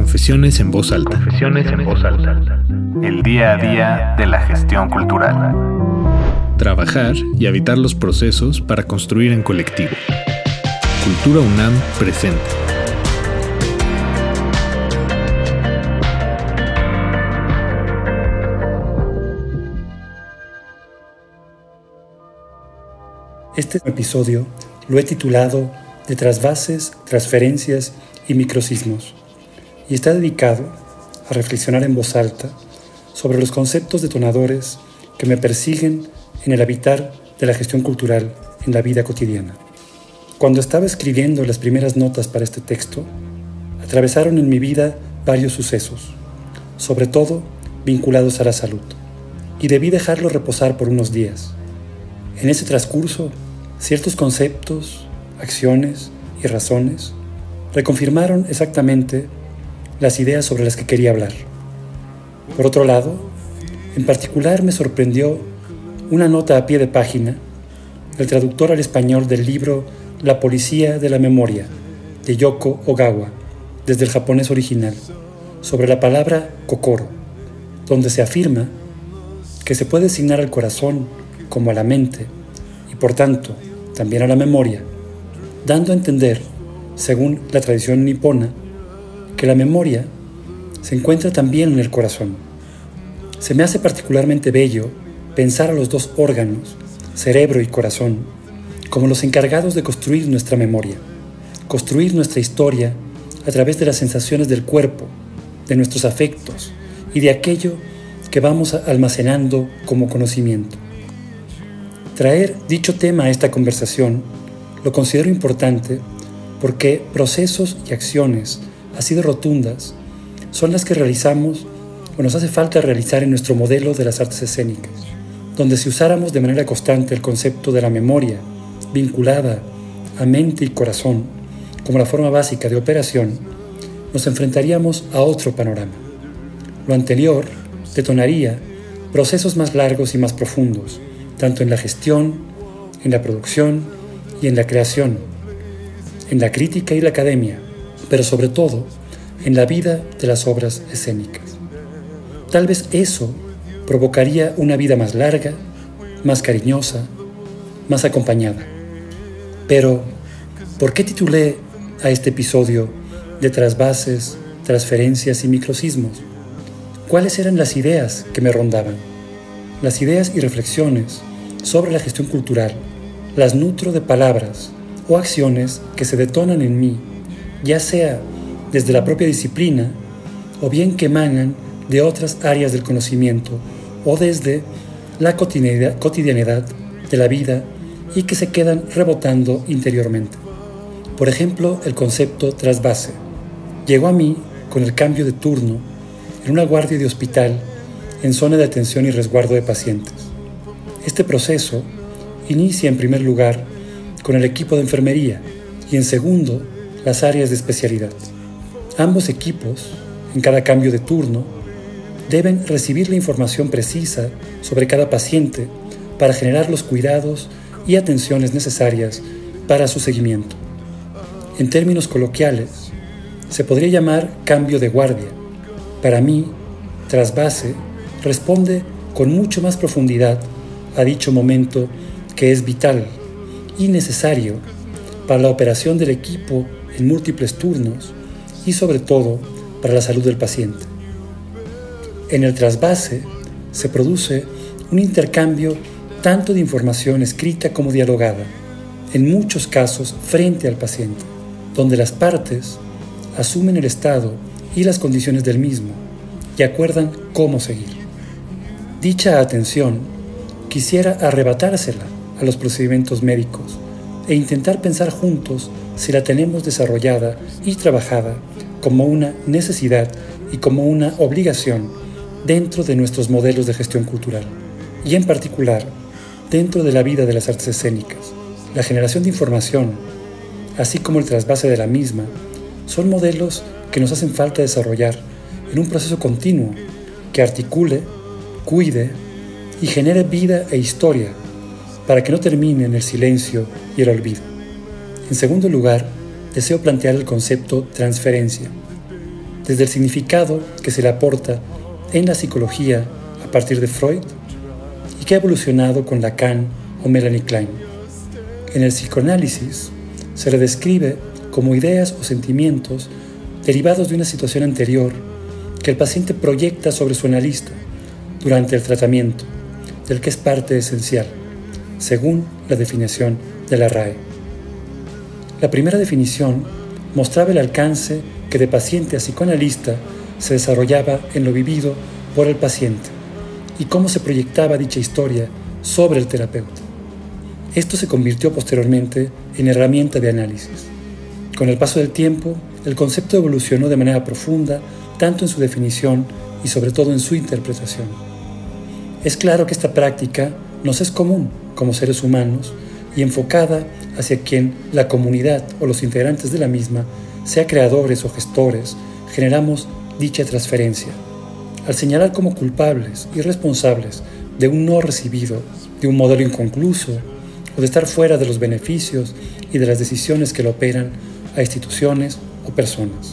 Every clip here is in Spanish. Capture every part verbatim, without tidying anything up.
Confesiones en voz alta. Confesiones en voz alta. El día a día de la gestión cultural. Trabajar y habitar los procesos para construir en colectivo. Cultura UNAM presenta. Este episodio lo he titulado De trasvases, transferencias y microsismos, y está dedicado a reflexionar en voz alta sobre los conceptos detonadores que me persiguen en el habitar de la gestión cultural en la vida cotidiana. Cuando estaba escribiendo las primeras notas para este texto, atravesaron en mi vida varios sucesos, sobre todo vinculados a la salud, y debí dejarlo reposar por unos días. En ese transcurso, ciertos conceptos, acciones y razones reconfirmaron exactamente las ideas sobre las que quería hablar. Por otro lado, en particular me sorprendió una nota a pie de página del traductor al español del libro La policía de la memoria, de Yoko Ogawa, desde el japonés original, sobre la palabra kokoro, donde se afirma que se puede asignar al corazón como a la mente y por tanto también a la memoria, dando a entender, según la tradición nipona, que la memoria se encuentra también en el corazón. Se me hace particularmente bello pensar a los dos órganos, cerebro y corazón, como los encargados de construir nuestra memoria, construir nuestra historia a través de las sensaciones del cuerpo, de nuestros afectos y de aquello que vamos almacenando como conocimiento. Traer dicho tema a esta conversación lo considero importante porque procesos y acciones así de rotundas son las que realizamos o nos hace falta realizar en nuestro modelo de las artes escénicas, donde si usáramos de manera constante el concepto de la memoria vinculada a mente y corazón como la forma básica de operación, nos enfrentaríamos a otro panorama. Lo anterior detonaría procesos más largos y más profundos, tanto en la gestión, en la producción y en la creación, en la crítica y la academia, pero sobre todo en la vida de las obras escénicas. Tal vez eso provocaría una vida más larga, más cariñosa, más acompañada. Pero, ¿por qué titulé a este episodio de trasvases, transferencias y microsismos? ¿Cuáles eran las ideas que me rondaban? Las ideas y reflexiones sobre la gestión cultural las nutro de palabras o acciones que se detonan en mí, ya sea desde la propia disciplina o bien que emanan de otras áreas del conocimiento o desde la cotidianidad, cotidianidad de la vida y que se quedan rebotando interiormente. Por ejemplo, el concepto trasvase llegó a mí con el cambio de turno en una guardia de hospital en zona de atención y resguardo de pacientes. Este proceso inicia en primer lugar con el equipo de enfermería y en segundo las áreas de especialidad. Ambos equipos, en cada cambio de turno, deben recibir la información precisa sobre cada paciente para generar los cuidados y atenciones necesarias para su seguimiento. En términos coloquiales, se podría llamar cambio de guardia. Para mí, trasvase responde con mucho más profundidad a dicho momento que es vital y necesario para la operación del equipo en múltiples turnos y sobre todo para la salud del paciente. En el trasvase se produce un intercambio tanto de información escrita como dialogada, en muchos casos frente al paciente, donde las partes asumen el estado y las condiciones del mismo y acuerdan cómo seguir. Dicha atención quisiera arrebatársela a los procedimientos médicos e intentar pensar juntos si la tenemos desarrollada y trabajada como una necesidad y como una obligación dentro de nuestros modelos de gestión cultural y en particular dentro de la vida de las artes escénicas. La generación de información, así como el trasvase de la misma, son modelos que nos hacen falta desarrollar en un proceso continuo que articule, cuide y genere vida e historia para que no termine en el silencio y el olvido. En segundo lugar, deseo plantear el concepto transferencia. desde el significado que se le aporta en la psicología a partir de Freud y que ha evolucionado con Lacan o Melanie Klein. En el psicoanálisis se le describe como ideas o sentimientos derivados de una situación anterior que el paciente proyecta sobre su analista durante el tratamiento, del que es parte esencial, según la definición de la R A E. La primera definición mostraba el alcance que de paciente a psicoanalista se desarrollaba en lo vivido por el paciente y cómo se proyectaba dicha historia sobre el terapeuta. Esto se convirtió posteriormente en herramienta de análisis. Con el paso del tiempo, el concepto evolucionó de manera profunda, tanto en su definición y sobre todo en su interpretación. Es claro que esta práctica nos es común como seres humanos y enfocada hacia quien la comunidad o los integrantes de la misma, sea creadores o gestores, generamos dicha transferencia. Al señalar como culpables y responsables de un no recibido, de un modelo inconcluso o de estar fuera de los beneficios y de las decisiones que lo operan a instituciones o personas.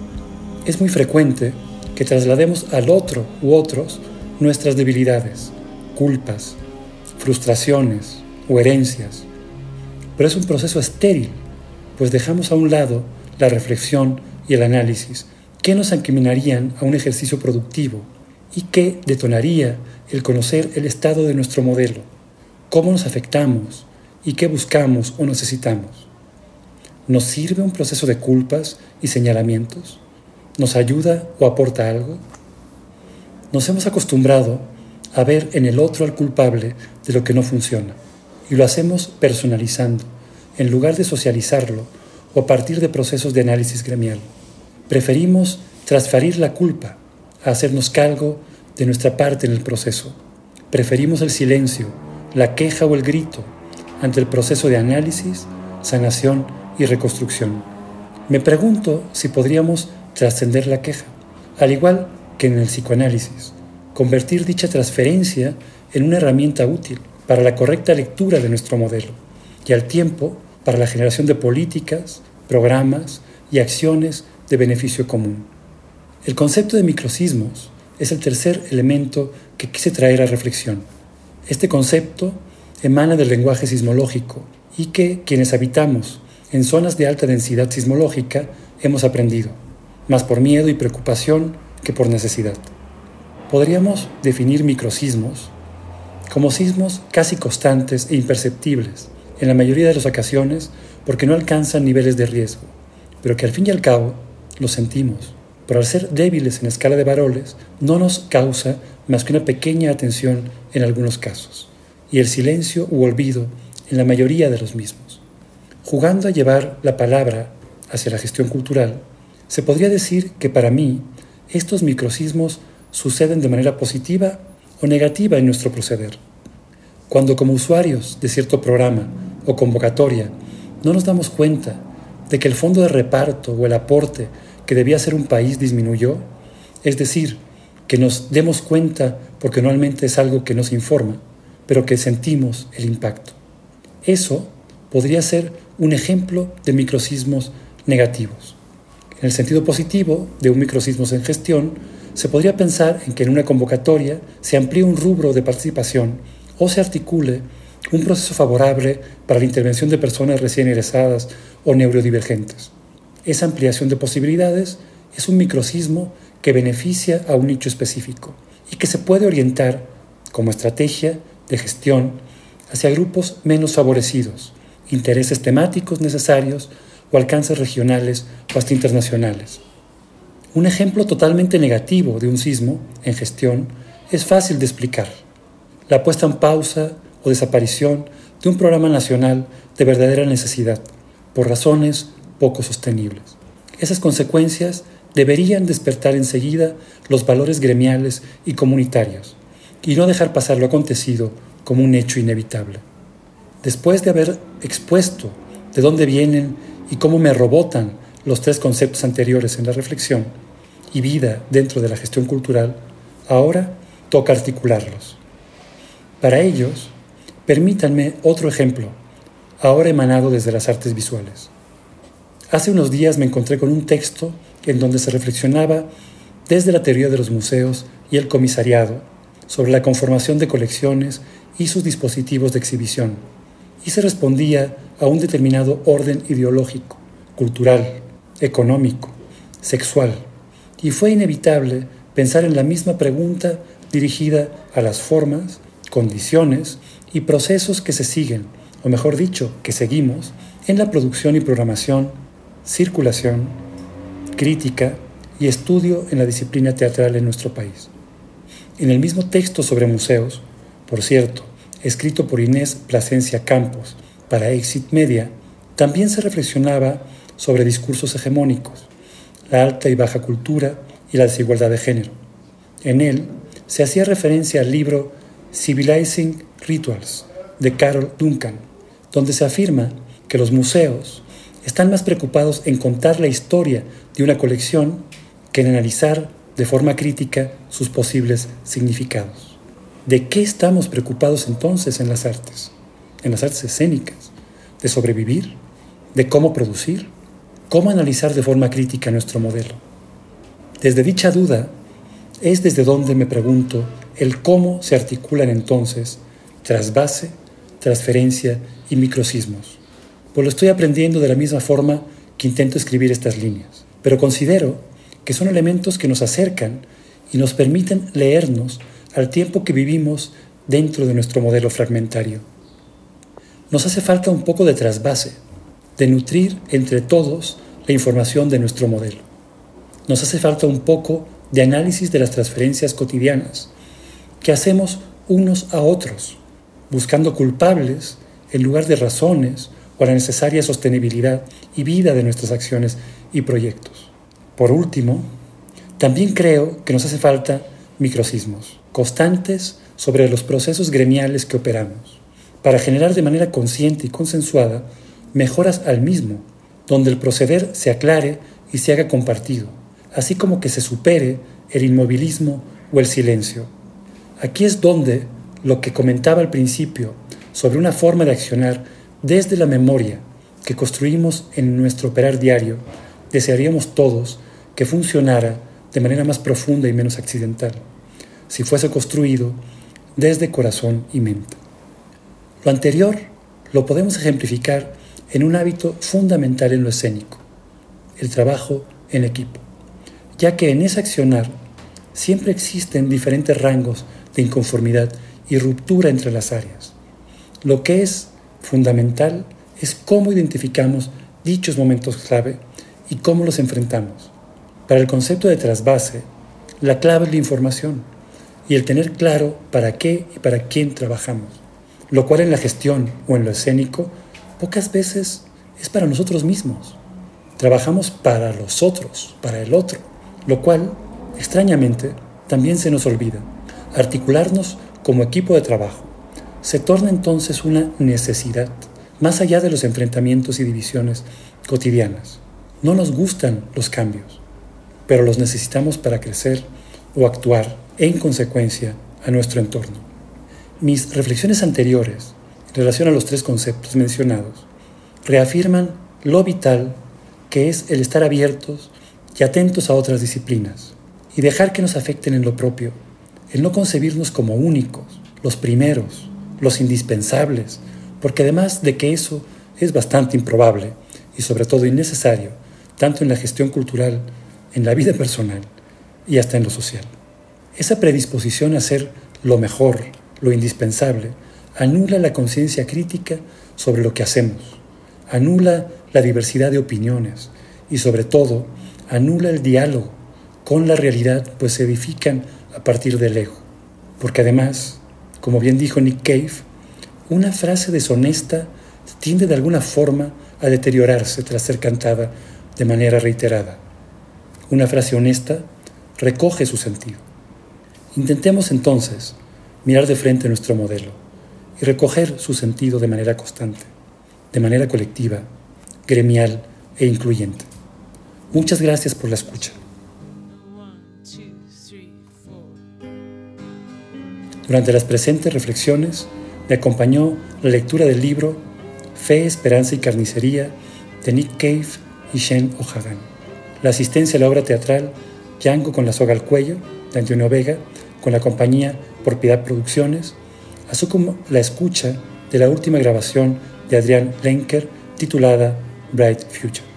Es muy frecuente que traslademos al otro u otros nuestras debilidades, culpas, frustraciones o herencias. Pero es un proceso estéril, pues dejamos a un lado la reflexión y el análisis que nos encaminarían a un ejercicio productivo y que detonaría el conocer el estado de nuestro modelo, cómo nos afectamos y qué buscamos o necesitamos. ¿Nos sirve un proceso de culpas y señalamientos? ¿Nos ayuda o aporta algo? Nos hemos acostumbrado a ver en el otro al culpable de lo que no funciona y lo hacemos personalizando, en lugar de socializarlo o a partir de procesos de análisis gremial. Preferimos transferir la culpa a hacernos cargo de nuestra parte en el proceso. Preferimos el silencio, la queja o el grito ante el proceso de análisis, sanación y reconstrucción. Me pregunto si podríamos trascender la queja, al igual que en el psicoanálisis, convertir dicha transferencia en una herramienta útil para la correcta lectura de nuestro modelo y al tiempo para la generación de políticas, programas y acciones de beneficio común. El concepto de microsismos es el tercer elemento que quise traer a reflexión. Este concepto emana del lenguaje sismológico y que quienes habitamos en zonas de alta densidad sismológica hemos aprendido, más por miedo y preocupación que por necesidad. Podríamos definir microsismos como sismos casi constantes e imperceptibles, en la mayoría de las ocasiones porque no alcanzan niveles de riesgo, pero que al fin y al cabo los sentimos. Pero al ser débiles en escala de varoles, no nos causa más que una pequeña atención en algunos casos, y el silencio u olvido en la mayoría de los mismos. Jugando a llevar la palabra hacia la gestión cultural, se podría decir que para mí estos microsismos suceden de manera positiva o negativa en nuestro proceder. Cuando como usuarios de cierto programa o convocatoria no nos damos cuenta de que el fondo de reparto o el aporte que debía ser un país disminuyó, es decir, que nos demos cuenta porque normalmente es algo que no se informa, pero que sentimos el impacto. Eso podría ser un ejemplo de microsismos negativos. En el sentido positivo de un microsismos en gestión, se podría pensar en que en una convocatoria se amplíe un rubro de participación o se articule un proceso favorable para la intervención de personas recién egresadas o neurodivergentes. Esa ampliación de posibilidades es un microsismo que beneficia a un nicho específico y que se puede orientar como estrategia de gestión hacia grupos menos favorecidos, intereses temáticos necesarios o alcances regionales o hasta internacionales. Un ejemplo totalmente negativo de un sismo en gestión es fácil de explicar. La puesta en pausa o desaparición de un programa nacional de verdadera necesidad, por razones poco sostenibles. Esas consecuencias deberían despertar enseguida los valores gremiales y comunitarios y no dejar pasar lo acontecido como un hecho inevitable. Después de haber expuesto de dónde vienen y cómo me rebotan los tres conceptos anteriores en la reflexión y vida dentro de la gestión cultural, ahora toca articularlos. Para ellos, permítanme otro ejemplo, ahora emanado desde las artes visuales. Hace unos días me encontré con un texto en donde se reflexionaba desde la teoría de los museos y el comisariado sobre la conformación de colecciones y sus dispositivos de exhibición, y se respondía a un determinado orden ideológico, cultural, económico, sexual, y fue inevitable pensar en la misma pregunta dirigida a las formas, condiciones y procesos que se siguen, o mejor dicho, que seguimos, en la producción y programación, circulación, crítica y estudio en la disciplina teatral en nuestro país. En el mismo texto sobre museos, por cierto, escrito por Inés Plasencia Campos para Exit Media, también se reflexionaba sobre discursos hegemónicos, la alta y baja cultura y la desigualdad de género. En él se hacía referencia al libro Civilizing Rituals de Carol Duncan, donde se afirma que los museos están más preocupados en contar la historia de una colección que en analizar de forma crítica sus posibles significados. ¿De qué estamos preocupados entonces en las artes? En las artes escénicas, de sobrevivir, de cómo producir, cómo analizar de forma crítica nuestro modelo. Desde dicha duda es desde donde me pregunto el cómo se articulan entonces trasvase, transferencia y microsismos. Pues lo estoy aprendiendo de la misma forma que intento escribir estas líneas, pero considero que son elementos que nos acercan y nos permiten leernos al tiempo que vivimos dentro de nuestro modelo fragmentario. Nos hace falta un poco de trasvase, de nutrir entre todos la información de nuestro modelo. Nos hace falta un poco de análisis de las transferencias cotidianas que hacemos unos a otros, buscando culpables en lugar de razones o la necesaria sostenibilidad y vida de nuestras acciones y proyectos. Por último, también creo que nos hace falta microsismos constantes sobre los procesos gremiales que operamos, para generar de manera consciente y consensuada mejoras al mismo, donde el proceder se aclare y se haga compartido, así como que se supere el inmovilismo o el silencio. Aquí es donde lo que comentaba al principio sobre una forma de accionar desde la memoria que construimos en nuestro operar diario, desearíamos todos que funcionara de manera más profunda y menos accidental, si fuese construido desde corazón y mente. Lo anterior lo podemos ejemplificar en un hábito fundamental en lo escénico, el trabajo en equipo, ya que en ese accionar siempre existen diferentes rangos de inconformidad y ruptura entre las áreas. Lo que es fundamental es cómo identificamos dichos momentos clave y cómo los enfrentamos. Para el concepto de trasvase, la clave es la información y el tener claro para qué y para quién trabajamos, lo cual en la gestión o en lo escénico pocas veces es para nosotros mismos. Trabajamos para los otros, para el otro, lo cual, extrañamente, también se nos olvida. Articularnos como equipo de trabajo se torna entonces una necesidad, más allá de los enfrentamientos y divisiones cotidianas. No nos gustan los cambios, pero los necesitamos para crecer o actuar en consecuencia a nuestro entorno. Mis reflexiones anteriores en relación a los tres conceptos mencionados reafirman lo vital que es el estar abiertos y atentos a otras disciplinas y dejar que nos afecten en lo propio, el no concebirnos como únicos, los primeros, los indispensables, porque además de que eso es bastante improbable y sobre todo innecesario, tanto en la gestión cultural, en la vida personal y hasta en lo social. Esa predisposición a ser lo mejor, lo indispensable, anula la conciencia crítica sobre lo que hacemos, anula la diversidad de opiniones y sobre todo anula el diálogo con la realidad, pues se edifican a partir del ego. Porque además, como bien dijo Nick Cave, una frase deshonesta tiende de alguna forma a deteriorarse tras ser cantada de manera reiterada. Una frase honesta recoge su sentido. Intentemos entonces mirar de frente nuestro modelo y recoger su sentido de manera constante, de manera colectiva, gremial e incluyente. Muchas gracias por la escucha. Durante las presentes reflexiones me acompañó la lectura del libro Fe, Esperanza y Carnicería de Nick Cave y Shen O'Hagan. La asistencia a la obra teatral Django con la soga al cuello, de Antonio Vega, con la compañía Por Piedad Producciones, así como la escucha de la última grabación de Adrián Lenker titulada Bright Future.